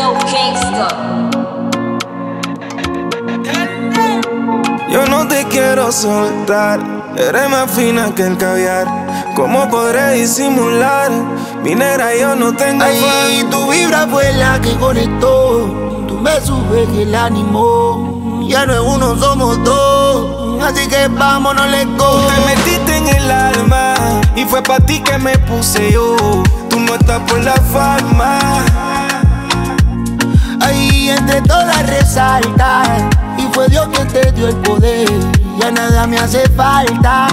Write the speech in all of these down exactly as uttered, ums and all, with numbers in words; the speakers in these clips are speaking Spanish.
Yo, gangsta. Yo no te quiero soltar, eres más fina que el caviar. ¿Cómo podré disimular? Mi negra, yo no tengo Ay, tu vibra fue la que conectó. Tú me subes el ánimo. Ya no es uno, somos dos. Así que vámonos, let's go. Tú te metiste en el alma y fue pa' ti que me puse yo. Tú no estás por la fama. Ahí entre todas resalta. Y fue Dios quien te dio el poder. Ya nada me hace falta.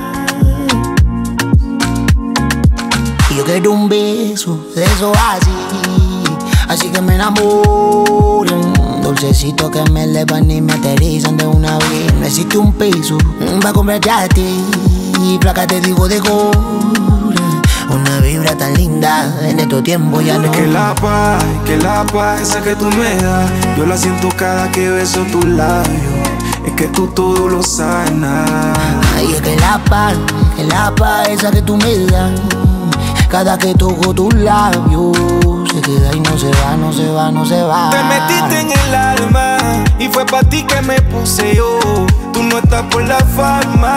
Y yo quiero un beso, de eso así. Así que me enamoren. Dulcecito que me elevan y me aterrizan de una vez. No existe un peso pa' comprarte a ti. Placa te digo de gol. Una vibra tan linda, en estos tiempos ya no. Es que la paz, que la paz esa que tú me das, yo la siento cada que beso tus labios. Es que tú todo lo sanas. Ay, es que la paz, que la paz esa que tú me das, cada que toco tus labios, se queda y no se va, no se va, no se va. Te metiste en el alma y fue pa' ti que me puse yo. Tú no estás por la fama.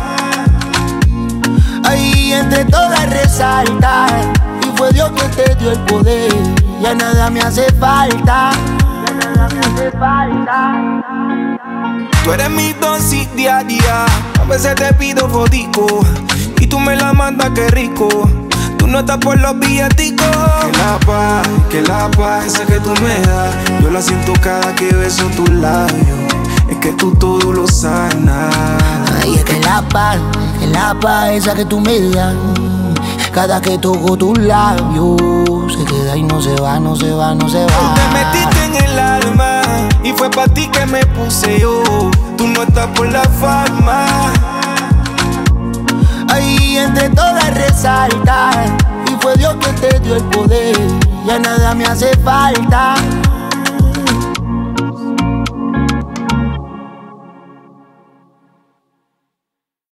Ahí entre todas resalta. Y fue Dios quien te dio el poder. Ya nada me hace falta. Ya nada me hace falta. Tú eres mi dosis diaria. A veces te pido fotico y tú me la mandas, qué rico. Tú no estás por los billeticos. Que la paz, que la paz esa que tú me das, yo la siento cada que beso tus labios. Es que tú todo lo sanas. Ay, es que la paz, que la paz esa que tú me das, cada que toco tus labios, se queda y no se va, no se va, no se va. Tú te metiste en el alma y fue pa' ti que me puse yo. Tú no estás por la fama. Ahí entre todas resalta. Y fue Dios quien te dio el poder. Ya nada me hace falta.